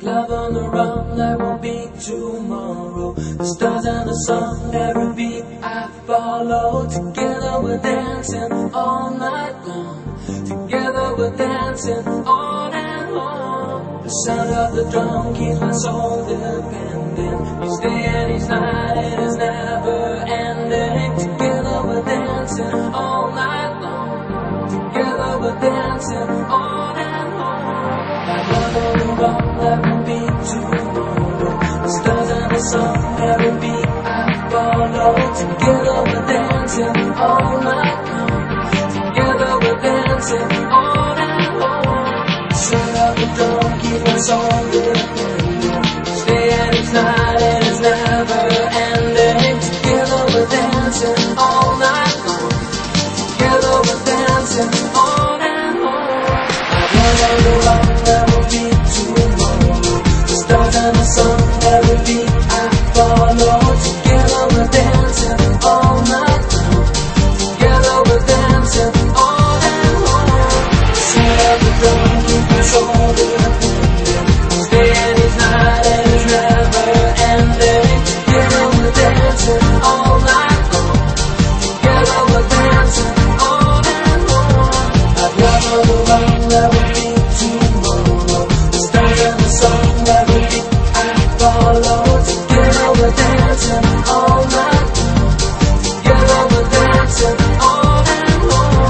love on the run, there won't be tomorrow. The stars and the sun, every beat I follow. Together we're dancing all night long. Together we're dancing on and on. The sound of the drum keeps my soul depending. Each day and each night, it is never ending. Together we're dancing all night long. Together we're dancing on and on. Like love on the run, there won't be tomorrow. The stars and the sun, every beat I follow. Together we're dancing all night long. Together we're dancing on and on. The sound of the drum keeps my soul depending. Each day and each night, it is never ending. Together we're dancing all night long. Together we're dancing on and on. Like love on the run, there will be tomorrow. The stars and the sun, every beat I follow. Together we're dancing all night long. Together we're dancing on and on. The sound of the drum keeps my soul depending. Each day and each night, it is never ending. Together we're dancing all night long. Together we're dancing on and on. Like love on the run, there will be tomorrow. The stars and the sun, every beat I follow. Together we're dancing all night long. Together we're dancing on and on.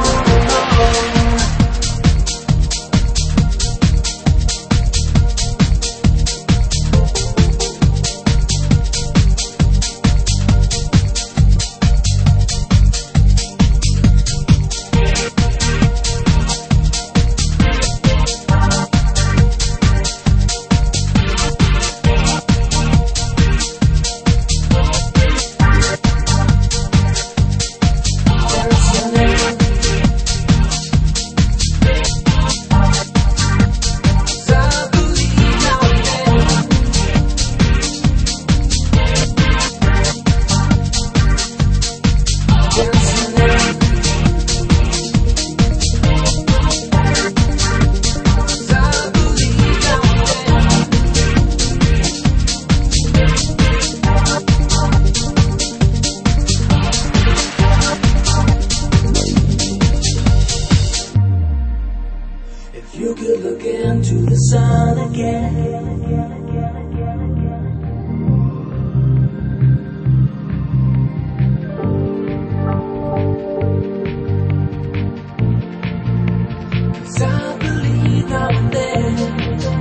If you could look into the sun again, cause I believe I'm there.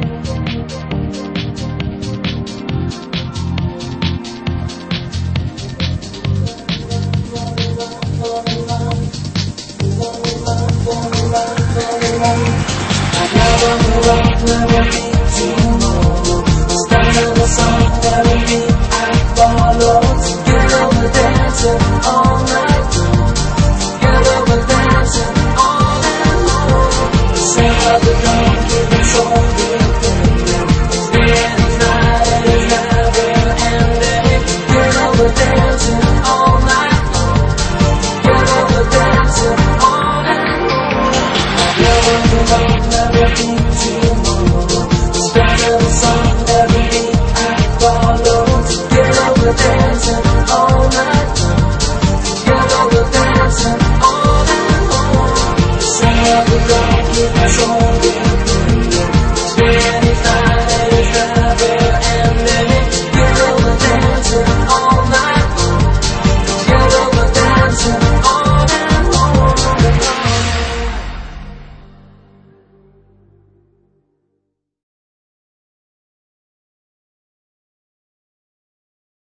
Love on the run, there will be tomorrow. The stars and the sun, every beat I follow. Together we're dancing all night long. Together we're dancing on and on. The sound of the drum keeps my soul depending. Each day and each night, it is never ending. Together we're dancing all night long. Together we're dancing on and on. Love on the run, there will be tomorrow. The stars and the sun, every beat I follow. Together we're dancing all night long. Together we're dancing on and on. The sound of the drum keeps my soul